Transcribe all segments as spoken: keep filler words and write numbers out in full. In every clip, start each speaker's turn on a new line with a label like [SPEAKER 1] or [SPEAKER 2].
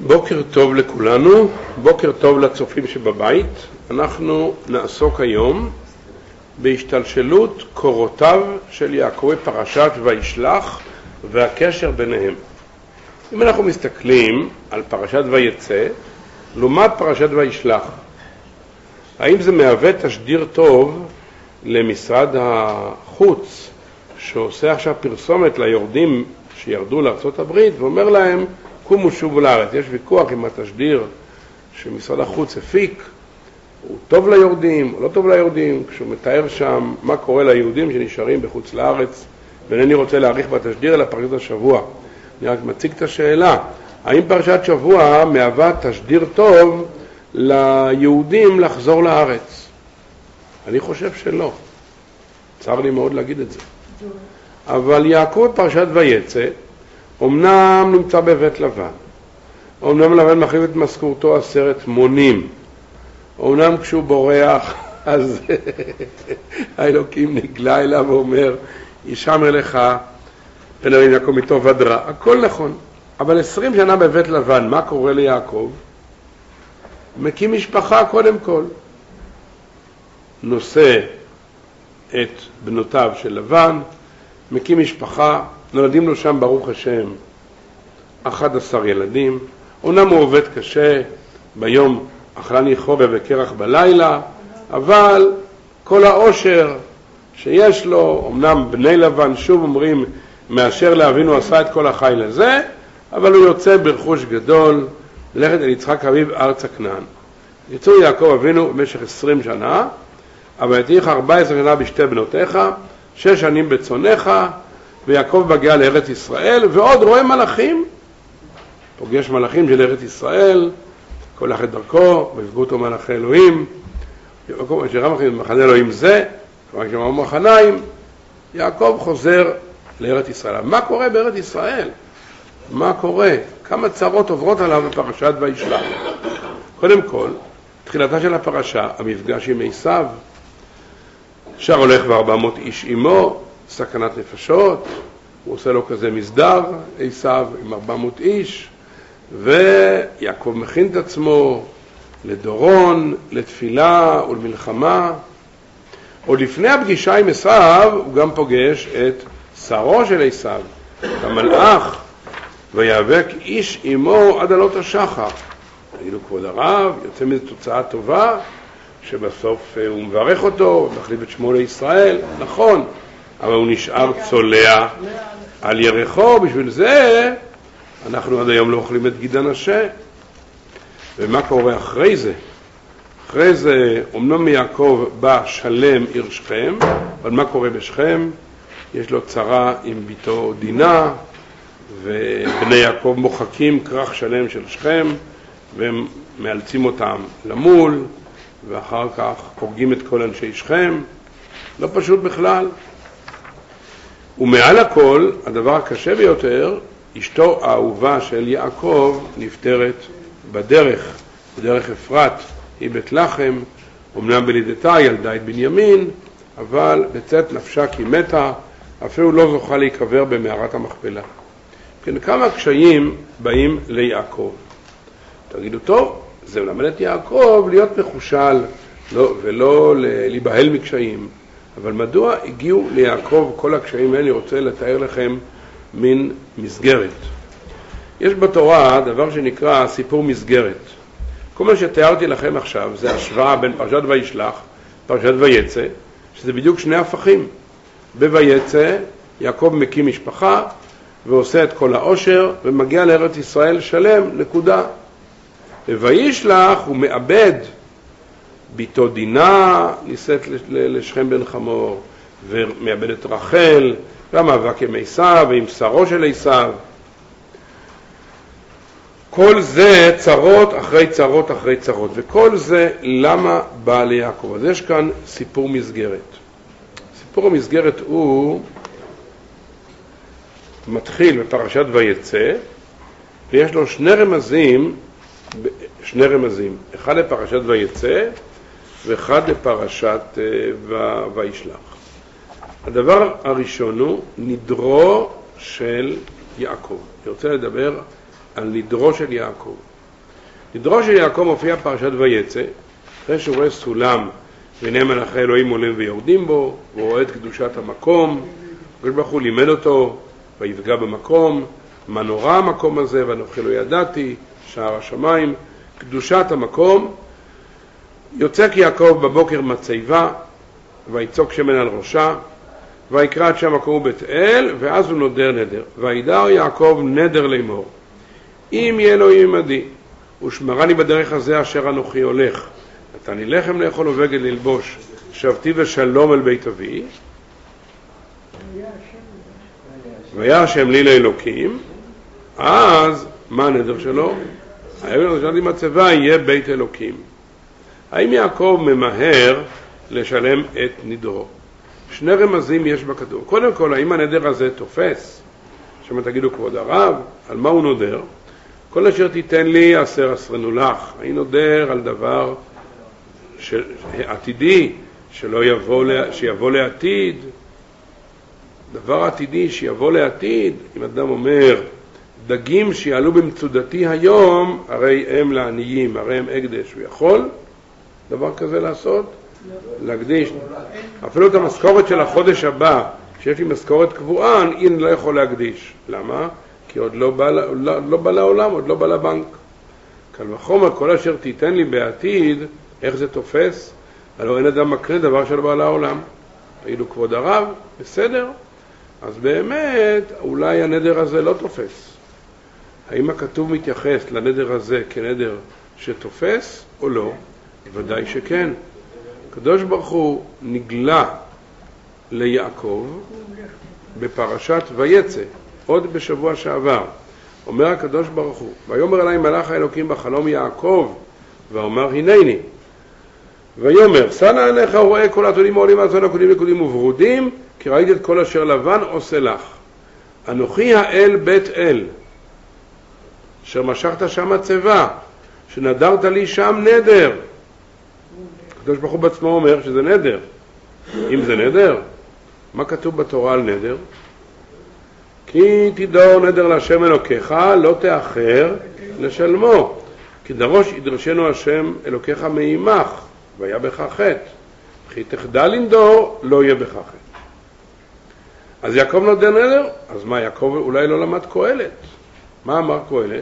[SPEAKER 1] בוקר טוב לכולנו, בוקר טוב לצופים שבבית. אנחנו נעסוק היום בהשתלשלות קורותיו של יעקב בפרשת וישלח והקשר ביניהם. אם אנחנו מסתכלים על פרשת ויצא לעומת פרשת וישלח, האם זה מהווה תשדיר טוב למשרד החוץ שעושה עכשיו פרסומת ליורדים שירדו לארצות הברית ואומר להם קומו שובו לארץ? יש ויכוח אם התשדיר שמשרד החוץ הפיק הוא טוב ליורדים או לא טוב ליורדים, כשהוא מתאר שם מה קורה ליהודים שנשארים בחוץ לארץ, ואינני רוצה להאריך בתשדיר אלא פרשת השבוע. אני רק מציג את השאלה, האם פרשת שבוע מהווה תשדיר טוב ליהודים לחזור לארץ? אני חושב שלא, צר לי מאוד להגיד את זה. אבל יעקב בפרשת ויצא אמנם נמצא בבית לבן, אמנם לבן מחליף את משכורתו עשרת מונים, אמנם כשהוא בורח אז האלוקים נגלה אליו ואומר ישמר לך פן אלוהים יעקב מטוב עד רע, הכל נכון. אבל עשרים שנה בבית לבן, מה קורה ליעקב? מקים משפחה קודם כל, נושא את בנותיו של לבן, מקים משפחה, נולדים לו שם ברוך השם אחד עשר ילדים. אומנם הוא עובד קשה, ביום אכלני חורב וקרח בלילה, אבל כל העושר שיש לו, אמנם בני לבן שוב אומרים מאשר לאבינו עשה את כל החיל הזה, אבל הוא יוצא ברכוש גדול ללכת אל יצחק אביו ארצה כנען. יצאו יעקב אבינו במשך עשרים שנה, אבל יתיך ארבע עשרה שנה בשתי בנותיך, שש שנים בצונך, ויעקב מגיע לארץ ישראל, ועוד רואה מלאכים, פוגש מלאכים של ארץ ישראל, כל אחד דרכו, ויפגעו אותו מלאכי אלוהים, יעקב אשר רמחים במחנה אלוהים זה, רק שמעו מחניים, יעקב חוזר לארץ ישראל. מה קורה בארץ ישראל? מה קורה? כמה צרות עוברות עליו בפרשת וישלח? קודם כל, תחילתה של הפרשה, המפגש עם עשיו, שר הולך וארבע מאות איש עמו, סכנת נפשות, הוא עושה לו כזה מסדר, עשיו עם ארבע מאות איש, ויעקב מכין את עצמו לדורון, לתפילה ולמלחמה. עוד לפני הפגישה עם עשיו, הוא גם פוגש את שרו של עשיו, את המלאך, ויאבק איש עמו עד עלות השחר. תגידו כבוד הרב, יוצא מזה תוצאה טובה, שבסוף הוא מברך אותו, מחליף את שמו לישראל, נכון, אבל הוא נשאר צולע על ירחו. בשביל זה אנחנו עד היום לא אוכלים את גיד הנשה. ומה קורה אחרי זה? אחרי זה אמנם מיעקב בא שלם עיר שכם, אבל מה קורה בשכם? יש לו צרה עם ביתו דינה, ובני יעקב מוחקים כרך שלם של שכם, והם מאלצים אותם למול, ואחר כך הורגים את כל אנשי שכם. לא פשוט בכלל. ומעל הכל, הדבר הקשה ביותר, אשתו האהובה של יעקב נפטרת בדרך, בדרך אפרת, היא בית לחם, אמנם בלידתה ילדה את בנימין, אבל בצאת נפשה כי מתה, אפילו לא זוכה להיקבר במערת המכפלה. כן, כמה קשיים באים ליעקב. תגידו, טוב, זה מלמד את יעקב להיות מחושל לא, ולא להיבהל מקשיים. אבל מדוע הגיעו ליעקב כל הקשיים האלה? אני רוצה לתאר לכם מין מסגרת. יש בתורה דבר שנקרא סיפור מסגרת. כל מה שתיארתי לכם עכשיו זה השוואה בין פרשת וישלח, פרשת ויצא, שזה בדיוק שני הפכים. בויצא יעקב מקים משפחה ועושה את כל העושר ומגיע לארץ ישראל שלם, נקודה. וישלח הוא מאבד ביתו דינה, נישאת לשכם בן חמור, ומאבד את רחל, והמאבק עם עשיו ועם שרו של עשיו. כל זה צרות אחרי צרות אחרי צרות, וכל זה למה בא ליעקב? אז יש כאן סיפור מסגרת. סיפור המסגרת הוא מתחיל בפרשת ויצא, ויש לו שני רמזים, שני רמזים, אחד לפרשת ויצא ואחד לפרשת וישלח. הדבר הראשון הוא נדרו של יעקב. אני רוצה לדבר על נדרו של יעקב. נדרו של יעקב מופיע פרשת ויצא, אחרי שהוא רואה סולם, והנה מלאכי אלוהים עולים ויורדים בו, והוא רואה את קדושת המקום, הקדוש ברוך הוא לימד אותו, ויפגע במקום, מה נורא המקום הזה, ואנוכי לא ידעתי, שער השמיים, קדושת המקום. יוצא כי יעקב בבוקר מצבה, ויצוק שמן על ראשה, ויקרא את שם המקום הוא בית אל, ואז הוא נודר נדר. וידר יעקב נדר לאמור, אם יהיה אלוהים עמדי, ושמרני בדרך הזה אשר אנוכי הולך, נתני לחם לאכול ובגד ללבוש, שבתי ושלום אל בית אבי, והיה השם לי לאלוקים, אז מה הנדר שלו? האבן ראשון עם הצבא יהיה בית אלוקים. האם יעקב ממהר לשלם את נדרו? שני רמזים יש בכתוב. קודם כל, האם הנדר הזה תופס? שמה תגידו כבוד הרב, על מה הוא נודר? כל אשר תיתן לי עשר עשרנו לך. אני נודר על דבר ש... עתידי, שלא יבוא, לה... שיבוא לעתיד. דבר עתידי שיבוא לעתיד, אם אדם אומר, דגים שיעלו במצודתי היום, הרי הם לעניים, הרי הם הקדש. הוא יכול דבר כזה לעשות? להקדיש. אפילו את המשכורת של החודש הבא, שיש לי משכורת קבועה, אני לא יכול להקדיש. למה? כי עוד לא בא, לא, לא בא לעולם, עוד לא בא לבנק. קל וחומר, כל אשר תיתן לי בעתיד, איך זה תופס? הלוא אין אדם מקנה דבר שלא בא לעולם. תגידו כבוד הרב, בסדר? אז באמת, אולי הנדר הזה לא תופס. האם הכתוב מתייחס לנדר הזה כנדר שתופס או לא? ודאי שכן. הקדוש ברוך הוא נגלה ליעקב בפרשת ויצא, עוד בשבוע שעבר. אומר הקדוש ברוך הוא, ויאמר אלי מלאך האלוקים בחלום יעקב, ואומר הנני. ויאמר, שא עיניך ורואה כל העתודים העולים מהצאן עקודים נקודים וברודים, כי ראיתי את כל אשר לבן עושה לך. אנוכי האל בית אל, אשר משכת שם הצבא, שנדרת לי שם נדר. הקדוש ברוך הוא בעצמו אומר שזה נדר. אם זה נדר, מה כתוב בתורה על נדר? כי תדור נדר להשם אלוקיך, לא תאחר לשלמו. כי דרוש ידרשנו השם אלוקיך מעמך, והיה בך חטא. כי תחדל לנדור, לא יהיה בך חטא. אז יעקב נודר נדר? אז מה, יעקב אולי לא למד קהלת? מה אמר קהלת?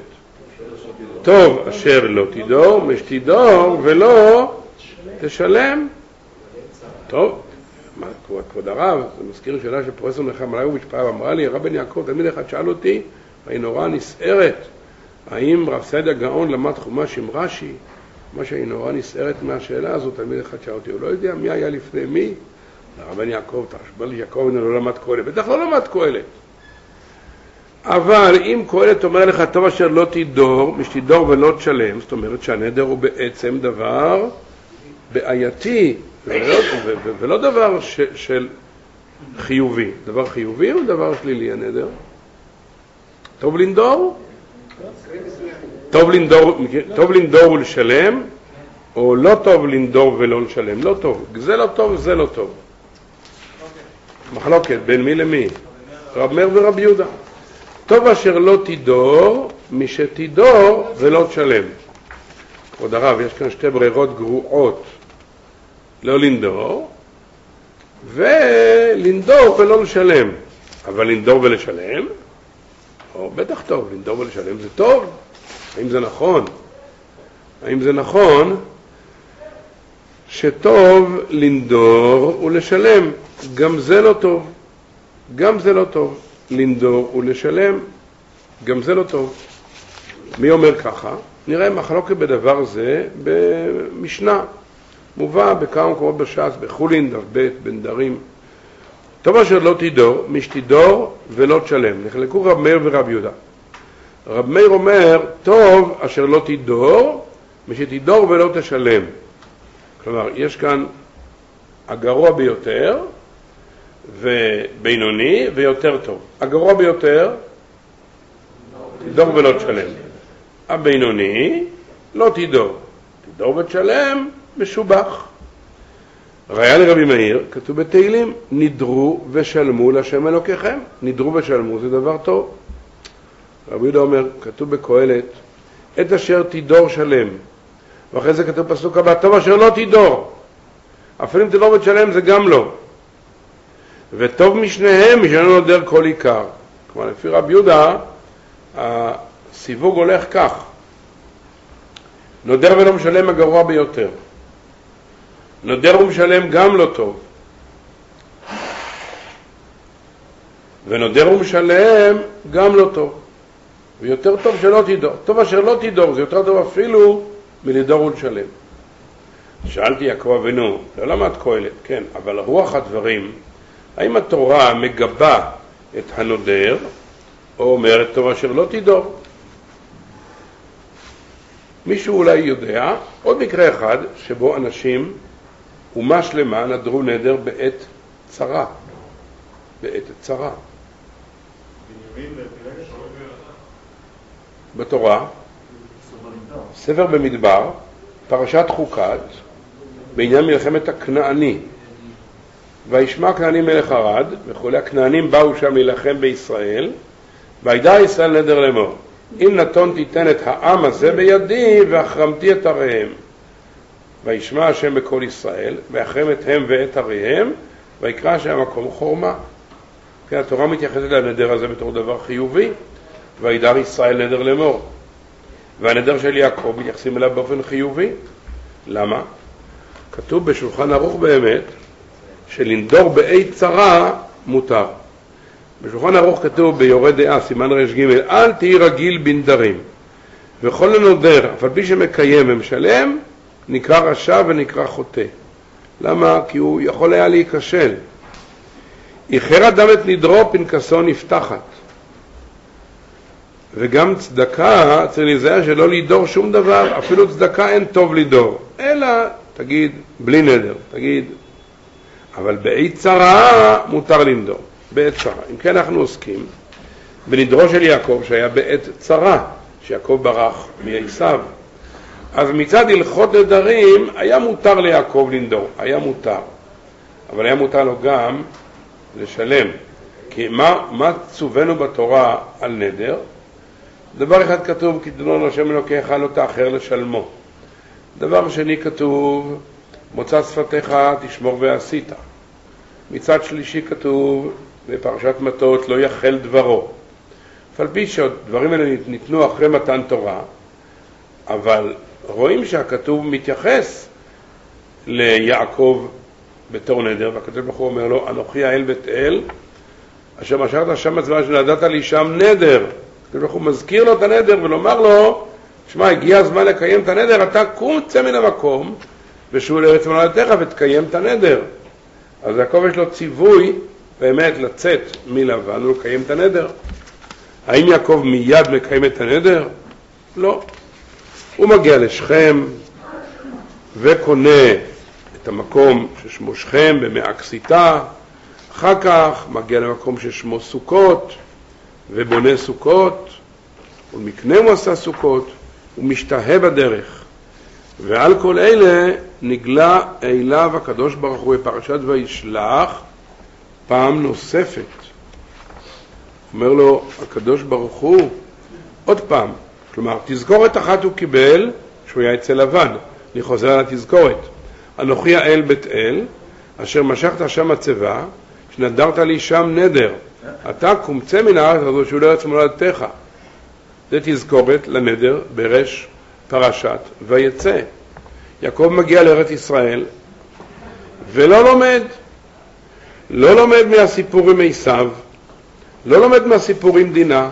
[SPEAKER 1] טוב אשר לא תדור, משתדור ולא תשלם. טוב, מה, כבוד הרב, זה מזכיר שאלה שפרופסור נחמה ליבוביץ' פעם אמרה לי, הרב בן יעקב, תלמיד אחד שאל אותי, והיא נורא נסערת, האם רב סעדיה גאון למד חומש עם רש"י? מה שהיא נורא נסערת מהשאלה הזאת, תלמיד אחד שאל אותי, הוא לא יודע מי היה לפני מי? הרב בן יעקב, תחשב לי יעקב לא למד קהלת, בטח לא למד קהלת. אבל אם קהלת אומר לך, טוב אשר לא תדור, משתדור ולא תשלם, זאת אומרת שהנדר הוא בעצם דבר בעייתי, ולא, ולא דבר ש, של חיובי. דבר חיובי הוא דבר שלילי, הנדר. טוב לנדור? טוב לנדור, טוב לנדור ולשלם, או לא טוב לנדור ולא לשלם. לא טוב. זה לא טוב, זה לא טוב. מחלוקת בין מי למי? רב מאיר ורב יהודה. טוב אשר לא תדור, מי שתדור ולא תשלם. כבוד הרב, יש כאן שתי ברירות גרועות. לא לנדור, ולנדור ולא לשלם. אבל לנדור ולשלם, או בטח טוב, לנדור ולשלם זה טוב. האם זה נכון? האם זה נכון שטוב לנדור ולשלם? גם זה לא טוב. גם זה לא טוב. לנדור ולשלם, גם זה לא טוב. מי אומר ככה? נראה מחלוקת בדבר זה במשנה. מובא בכמה מקומות בש"ס, בחולין, דף ב', בנדרים. טוב אשר לא תדור, משתדור ולא תשלם. נחלקו רב מאיר ורב יהודה. רב מאיר אומר, טוב אשר לא תדור, משתדור ולא תשלם. כלומר, יש כאן הגרוע ביותר, ובינוני ויותר טוב. הגרוע ביותר, תדור ולא תשלם. הבינוני, לא תדור. תדור ותשלם, משובח. ראיה לרבי מאיר, כתוב בתהילים, נדרו ושלמו לשם אלוקיכם. נדרו ושלמו זה דבר טוב. רבי יהודה אומר, כתוב בקהלת, את אשר תידור שלם. ואחרי זה כתוב פסוק הבא, טוב אשר לא תידור. אפילו אם תדור ותשלם זה גם לא. וטוב משניהם משלם נודר כל עיקר. כלומר, לפי רב יהודה, הסיווג הולך כך. נודר ולא משלם הגרוע ביותר. נודר ומשלם גם לא טוב. ונודר ומשלם גם לא טוב. ויותר טוב שלא תידור. טוב אשר לא תידור, זה יותר טוב אפילו מלדור ולשלם. שאלתי יעקב אבינו, לא למד קהלת, כן, אבל רוח הדברים, האם התורה מגבה את הנודר, או אומרת טוב אשר לא תידור? מישהו אולי יודע, עוד מקרה אחד, שבו אנשים, אומה שלמה, נדרו נדר בעת צרה. בעת צרה. בתורה, ספר במדבר, פרשת חוקת, בעניין מלחמת הכנעני. וישמע הכנעני מלך ערד, וכולי הכנענים באו שם להילחם בישראל, וידע ישראל נדר לאמור, אם נתון תיתן את העם הזה בידי, והחרמתי את עריהם. וישמע השם בכל ישראל, ויחרם את הם ואת עריהם, ויקרא השם המקום חורמה. כן, התורה מתייחסת לנדר הזה בתור דבר חיובי, וידר ישראל נדר לאמור. והנדר של יעקב מתייחסים אליו באופן חיובי. למה? כתוב בשולחן ערוך באמת, שלנדור בעת צרה מותר. בשולחן ערוך כתוב ביורה דעה, סימן רש ג', אל תהי רגיל בנדרים. וכל הנודר, אף על פי שמקיים ומשלם, נקרא רשע ונקרא חוטא. למה? כי הוא יכול היה להיכשל. איחר אדם את נדרו, פנקסו נפתחת. וגם צדקה צריך להיזהר שלא לידור שום דבר, אפילו צדקה אין טוב לידור, אלא תגיד בלי נדר, תגיד, אבל בעת צרה מותר לנדור, בעת צרה. אם כן אנחנו עוסקים בנדרו של יעקב שהיה בעת צרה, שיעקב ברח מעשיו, אז מצד הלכות נדרים היה מותר ליעקב לנדור, היה מותר, אבל היה מותר לו גם לשלם. כי מה, מה צוונו בתורה על נדר? דבר אחד כתוב, כי תדון השם אלוקיך לא תאחר לשלמו. דבר שני כתוב, מוצא שפתיך תשמור ועשית. מצד שלישי כתוב, בפרשת מטות, לא יחל דברו. על פי שהדברים האלה ניתנו אחרי מתן תורה, אבל רואים שהכתוב מתייחס ליעקב בתור נדר, והכתוב בחור אומר לו, אנוכי האל בית אל, אשר משרת שם הצבא שנדעת לי שם נדר. הוא מזכיר לו את הנדר ולומר לו, שמע, הגיע הזמן לקיים את הנדר, אתה קום צא מן המקום ושוב לארץ מולדתך ותקיים את הנדר. אז יעקב יש לו ציווי באמת לצאת מלבן ולקיים את הנדר. האם יעקב מיד מקיים את הנדר? לא. הוא מגיע לשכם וקונה את המקום ששמו שכם במאה כסיתה, אחר כך מגיע למקום ששמו סוכות ובונה סוכות, ומקנה הוא עשה סוכות, הוא משתהה בדרך. ועל כל אלה נגלה אליו הקדוש ברוך הוא בפרשת וישלח פעם נוספת. אומר לו הקדוש ברוך הוא עוד פעם, כלומר תזכורת אחת הוא קיבל שהוא היה אצל לבן, אני חוזר על התזכורת, אנוכי האל בית אל אשר משכת שם הצבא שנדרת לי שם נדר, אתה קומצא מן הארץ הזו שהוא לארץ מולדתך. זה תזכורת לנדר ברש פרשת ויצא. יעקב מגיע לארץ ישראל ולא לומד, לא לומד מהסיפור עם עשיו, לא לומד מהסיפור עם דינה.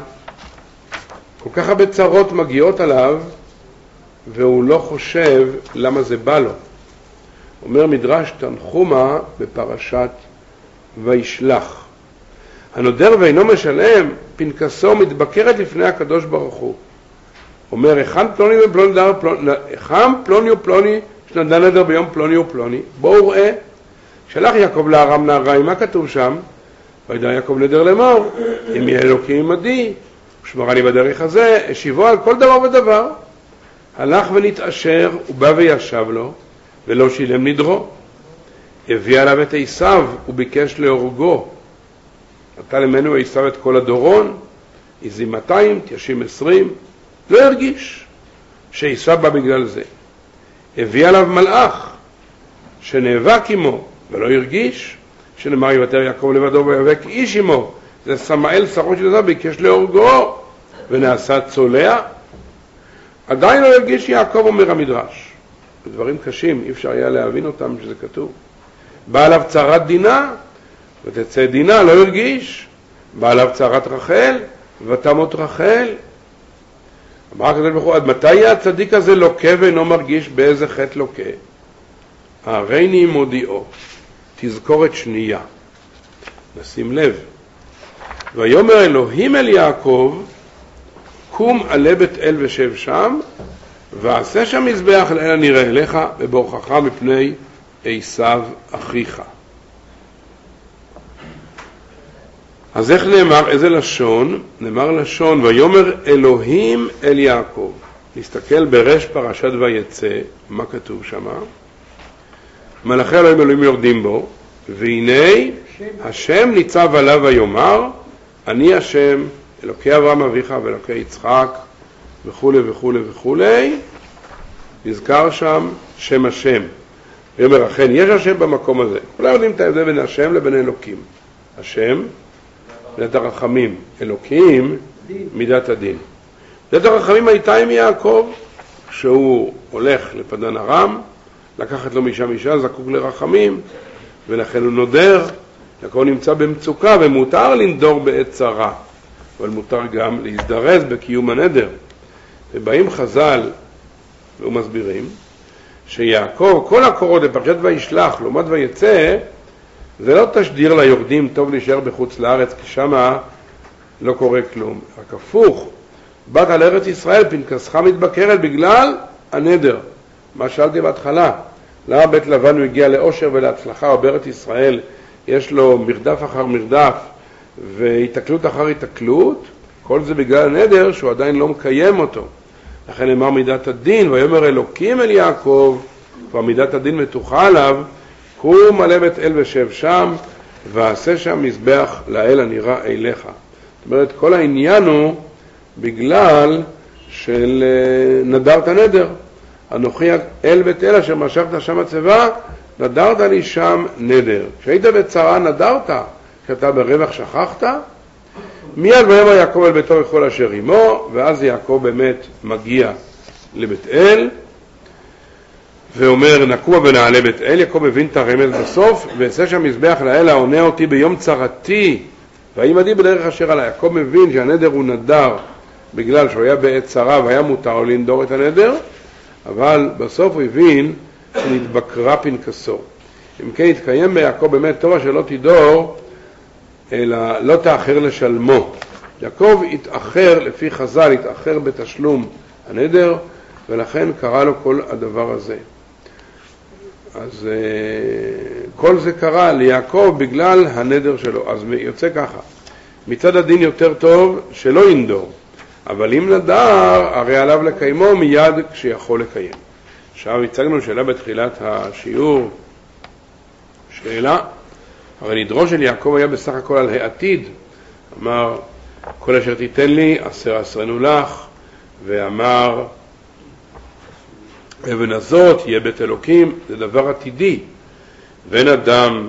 [SPEAKER 1] כל כך הרבה צרות מגיעות עליו והוא לא חושב למה זה בא לו. אומר מדרש תנחומה בפרשת וישלח, הנודר ואינו משלם, פנקסו מתבקרת לפני הקדוש ברוך הוא. אומר, היכן פלוני ופלוני דר פלוני, היכן פלוני ופלוני שנדע נדר ביום פלוני ופלוני. בואו ראה, שלח יעקב לארם נהריים, מה כתוב שם? וידע יעקב נדר לאמור, אם יהיה אלוקים עמדי, ושמרה לי בדרך הזה, השיבו על כל דבר ודבר. הלך ונתעשר, הוא בא וישב לו, ולא שילם נדרו. הביא עליו את עשיו, הוא ביקש להורגו. נטל ממנו עשיו את כל הדורון, הזים מאתיים, תיישים עשרים, לא הרגיש. שיסע בה בגלל זה. הביא עליו מלאך שנאבק עמו ולא הרגיש, שנאמר יוותר יעקב לבדו ויאבק איש עמו. זה סמאל שרו של עזב, ביקש להורגו ונעשה צולע. עדיין לא הרגיש יעקב, אומר המדרש. דברים קשים, אי אפשר היה להבין אותם שזה כתוב. בא עליו צרת דינה ותצא דינה, לא הרגיש. בא עליו צרת רחל ותמות רחל. אמר הקדוש ברוך הוא, עד מתי הצדיק הזה לוקה ואינו מרגיש באיזה חטא לוקה? הריני מודיעו, תזכורת שנייה. נשים לב. ויאמר אלוהים אל יעקב, קום עלה בית אל ושב שם, ועשה שם מזבח לאל הנראה אליך, ובורכך מפני עשיו אחיך. אז איך נאמר, איזה לשון? נאמר לשון, ויאמר אלוהים אל יעקב. נסתכל ברש פרשת ויצא, מה כתוב שם? מלאכי אלוהים אלוהים יורדים בו, והנה השם ניצב עליו ויאמר, אני השם, אלוקי אברהם אביך ואלוקי יצחק, וכו' וכו' וכו'. נזכר שם שם השם. ויאמר אכן, יש השם במקום הזה. כולם יודעים את ההבדל בין השם לבין אלוקים. השם, מידת הרחמים. אלוקים, מידת הדין. מידת הרחמים הייתה עם יעקב, כשהוא הולך לפדן ארם, לקחת לו משם אישה, זקוק לרחמים, ולכן הוא נודר. יעקב נמצא במצוקה, ומותר לנדור בעת צרה, אבל מותר גם להזדרז בקיום הנדר. ובאים חז"ל ומסבירים שיעקב, כל הקורות בפרשת וישלח, לעומת ויצא, זה לא תשדיר ליורדים טוב להישאר בחוץ לארץ, כי שמה לא קורה כלום. רק הפוך, באת על ארץ ישראל, פנקסך מתבקרת בגלל הנדר. מה שאלתי בהתחלה, למה בית לבן הוא הגיע לאושר ולהצלחה, או בארץ ישראל יש לו מרדף אחר מרדף והתקלות אחר התקלות? כל זה בגלל הנדר שהוא עדיין לא מקיים אותו. לכן אמר מידת הדין, ויאמר אלוקים אל יעקב, כבר מידת הדין מתוחה עליו, קום עלה בית אל ושב שם, ועשה שם מזבח לאל הנראה אליך. זאת אומרת, כל העניין הוא בגלל של נדרת נדר. אנוכי אל בית אל אשר משכת שם הצבא, נדרת לי שם נדר. כשהיית בצרה נדרת, כשאתה ברווח שכחת, מיד ויאמר יעקב אל ביתו וכל אשר עמו, ואז יעקב באמת מגיע לבית אל, ואומר נקוע ונעלה בית אל. יעקב הבין את הרמז בסוף, ועשה שם מזבח לאל העונה אותי ביום צרתי, והעמדי בדרך אשר עלי. יעקב מבין שהנדר הוא נדר בגלל שהוא היה בעת צרה והיה מותר לו לנדור את הנדר, אבל בסוף הוא הבין שנתבקרה פנקסו. אם כן התקיים ביעקב באמת טובה שלא תדור, אלא לא תאחר לשלמו. יעקב התאחר, לפי חז"ל, התאחר בתשלום הנדר, ולכן קרה לו כל הדבר הזה. אז כל זה קרה ליעקב בגלל הנדר שלו. אז יוצא ככה, מצד הדין יותר טוב שלא ינדור, אבל אם נדר, הרי עליו לקיימו מיד כשיכול לקיים. עכשיו הצגנו שאלה בתחילת השיעור, שאלה, הרי נדרו של יעקב היה בסך הכל על העתיד. אמר, כל אשר תיתן לי, עשר עשרנו לך, ואמר, אבן הזאת יהיה בית אלוקים. זה דבר עתידי. ואין אדם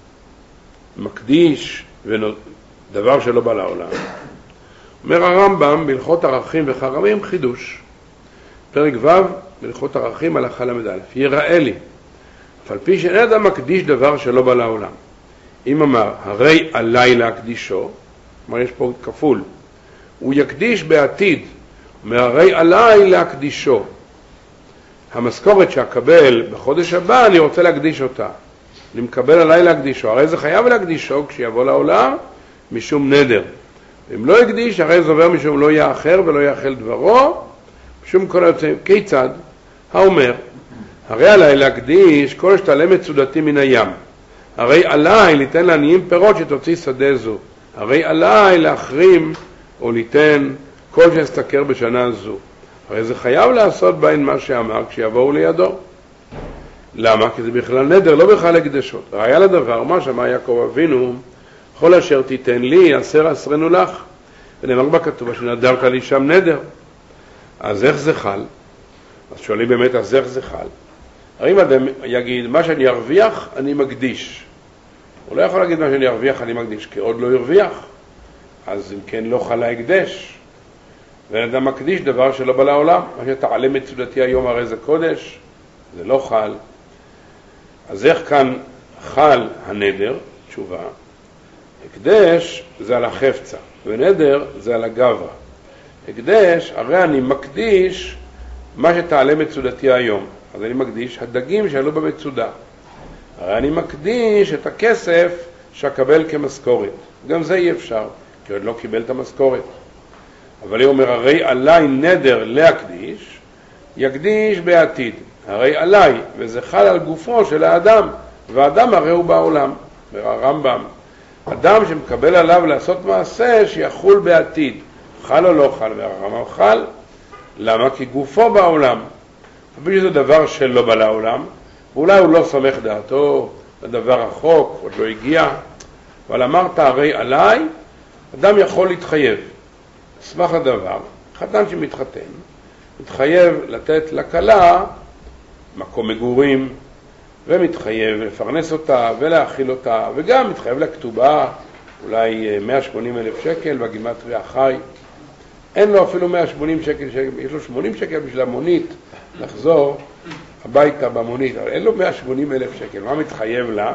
[SPEAKER 1] מקדיש, ודבר שלא בא לעולם. אומר הרמב"ם, בהלכות ערכים וחרמים, חידוש. פרק ו' בהלכות ערכים, הלכה למד א', יראה לי, אף על פי שאין אדם מקדיש דבר שלא בא לעולם. אם אמר, הרי עליי להקדישו, כלומר יש פה כפול, הוא יקדיש בעתיד, אומר, הרי עליי להקדישו. המשכורת שאקבל בחודש הבא, אני רוצה להקדיש אותה. אני מקבל עליי להקדישו, הרי זה חייב להקדישו כשיבוא לעולם, משום נדר. אם לא יקדיש, הרי זה עובר משום לא יאחר ולא יאכל דברו, משום כל היוצא. כיצד? האומר, הרי עליי להקדיש כל שתעלה מצודתי מן הים. הרי עליי ליתן לעניים פירות שתוציא שדה זו. הרי עליי להחרים או ליתן כל שיסתכר בשנה זו. הרי זה חייב לעשות בהן מה שאמר כשיבואו לידו. למה? כי זה בכלל נדר, לא בכלל הקדשות. ראיה לדבר, מה שאמר יעקב אבינו, כל אשר תיתן לי, עשר עשרנו לך. ונאמר בכתוב, שנדרת לי שם נדר. אז איך זה חל? אז שואלים באמת, אז איך זה חל? הרי אם אדם יגיד, מה שאני ארוויח, אני מקדיש. הוא לא יכול להגיד מה שאני ארוויח, אני מקדיש, כי עוד לא הרוויח. אז אם כן, לא חל ההקדש. ואדם מקדיש דבר שלא בא לעולם. מה שתעלה מצודתי היום הרי זה קודש, זה לא חל. אז איך כאן חל הנדר? תשובה. הקדש זה על החפצה, ונדר זה על הגברה. הקדש, הרי אני מקדיש מה שתעלה מצודתי היום. אז אני מקדיש הדגים שעלו במצודה. הרי אני מקדיש את הכסף שאקבל כמשכורת. גם זה אי אפשר, כי עוד לא קיבל את המשכורת. אבל הוא אומר, הרי עליי נדר להקדיש, יקדיש בעתיד. הרי עליי, וזה חל על גופו של האדם, והאדם הרי הוא בעולם. הרמב"ם, אדם שמקבל עליו לעשות מעשה שיחול בעתיד. חל או לא חל? והרמב"ם חל. למה? כי גופו בעולם. אבל זה דבר שלא בא לעולם, ואולי הוא לא סומך דעתו, הדבר רחוק, עוד לא הגיע. אבל אמרת, הרי עליי, אדם יכול להתחייב. סמך הדבר, חתן שמתחתן, מתחייב לתת לכלה מקום מגורים, ומתחייב לפרנס אותה ולהאכיל אותה, וגם מתחייב לכתובה, אולי מאה ושמונים אלף שקל, בגימטריה חי. אין לו אפילו מאה ושמונים שקל, יש לו שמונים שקל בשביל המונית, לחזור הביתה במונית, אבל אין לו מאה ושמונים אלף שקל. מה מתחייב לה?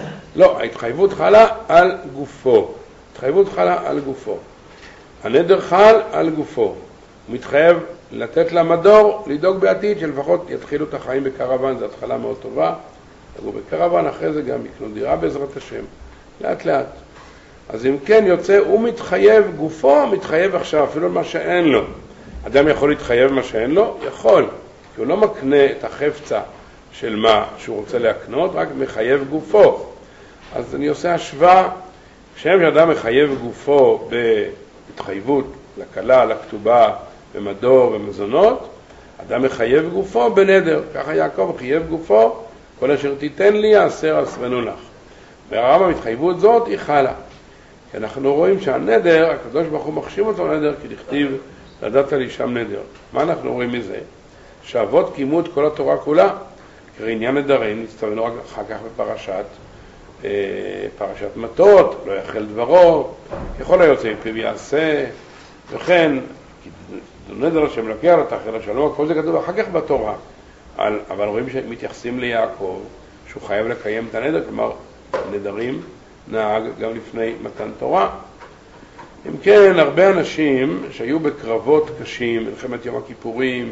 [SPEAKER 1] לא, ההתחייבות חלה על גופו. ההתחייבות חלה על גופו. הנדר חל על גופו. הוא מתחייב לתת לה מדור, לדאוג בעתיד שלפחות יתחילו את החיים בקרוון, זו התחלה מאוד טובה. יגור בקרוון, אחרי זה גם יקנו דירה בעזרת השם, לאט לאט. אז אם כן יוצא, הוא מתחייב, גופו מתחייב עכשיו, אפילו מה שאין לו. אדם יכול להתחייב מה שאין לו? יכול, כי הוא לא מקנה את החפצה של מה שהוא רוצה להקנות, רק מחייב גופו. אז אני עושה השוואה, כשם שאדם מחייב גופו בהתחייבות לכלה, לכתובה, במדור ומזונות, אדם מחייב גופו בנדר. ככה יעקב חייב גופו, כל אשר תיתן לי יעשר עשרנו לך. והרמב"ם התחייבות זאת היא חלה. כי אנחנו רואים שהנדר, הקדוש ברוך הוא מחשיב אותו נדר, כי לכתיב לדעת לי שם נדר. מה אנחנו רואים מזה? שאבות קיימו את כל התורה כולה. כי עניין נדרים נצטווינו רק אחר כך בפרשת אה, פרשת מטות, לא יחל דברו, ככל היוצא מפיו יעשה, וכן נדר השם לקח לתאכל לשלום, כל זה כתוב אחר כך בתורה. על, אבל רואים שמתייחסים ליעקב שהוא חייב לקיים את הנדר, כלומר נדרים נהג גם לפני מתן תורה. אם כן, הרבה אנשים שהיו בקרבות קשים, מלחמת יום הכיפורים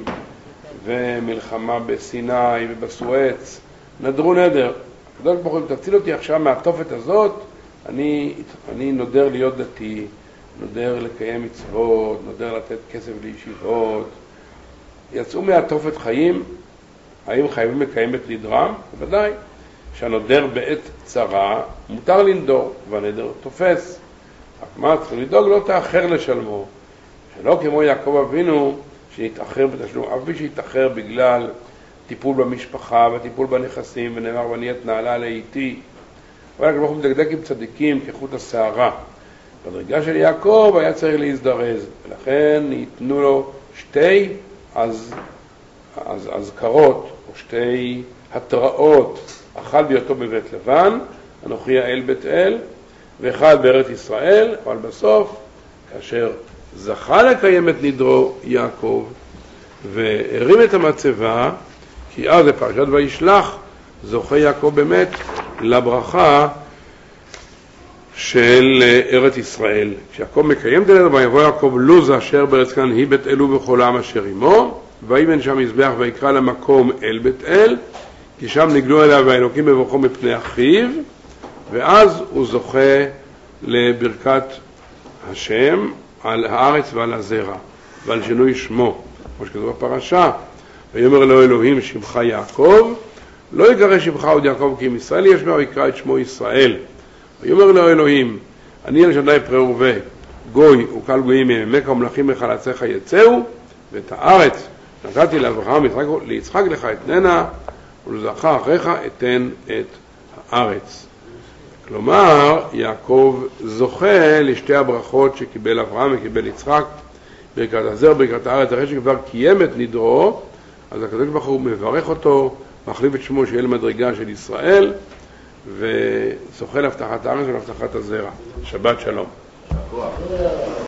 [SPEAKER 1] ומלחמה בסיני ובסואץ, נדרו נדר. הקדוש ברוך הוא, תציל אותי עכשיו מהתופת הזאת, אני, אני נודר להיות דתי, נודר לקיים מצוות, נודר לתת כסף לישיבות. יצאו מהתופת חיים, האם חייבים לקיים את נדרם? בוודאי. שהנודר בעת צרה, מותר לנדור, והנדר תופס. רק מה, צריך לדאוג, לא תאחר לשלמו. שלא כמו יעקב אבינו, שהתאחר בתשלום, אף מי שהתאחר בגלל טיפול במשפחה וטיפול בנכסים, ונאמר וניית נעלה לאיתי. אבל הקדוש ברוך הוא מדקדק עם צדיקים כחוט השערה. בדרגה של יעקב היה צריך להזדרז, ולכן ניתנו לו שתי אז, אז, אזכרות, או שתי התראות, אחד בהיותו בבית לבן, אנוכי האל בית אל, ואחד בארץ ישראל, אבל בסוף, כאשר זכה לקיים את נדרו יעקב, והרים את המצבה, כי אז בפרשת וישלח, זוכה יעקב באמת לברכה של ארץ ישראל. כשיעקב מקיים את הנדר, ויבוא יעקב לוז אשר בארץ כאן היא בית אלו וכל העם אשר עמו, ויבן שם מזבח ויקרא למקום אל בית אל, כי שם נגלו אליו האלוקים בברכו מפני אחיו, ואז הוא זוכה לברכת השם על הארץ ועל הזרע, ועל שינוי שמו, כמו שכתוב בפרשה, ויאמר לו אלוהים שמך יעקב, לא יקרא שמך עוד יעקב כי אם ישראל ישמע, ויקרא את שמו ישראל. ויאמר לו אלוהים, אני אל שדי פרה ורבה, גוי וקל גויים ממך ומלכים מחלציך יצאו, ואת הארץ נתתי לאברהם ליצחק לך אתננה, ולזרעך אחריך אתן את הארץ. כלומר, יעקב זוכה לשתי הברכות שקיבל אברהם וקיבל יצחק, ברכת הזרע, ברכת הארץ, אחרי שכבר קיים את נדרו, אז הקדוש ברוך הוא מברך אותו, מחליף את שמו שיהיה למדרגה של ישראל, וזוכה להבטחת הארץ ולהבטחת הזרע. שבת שלום.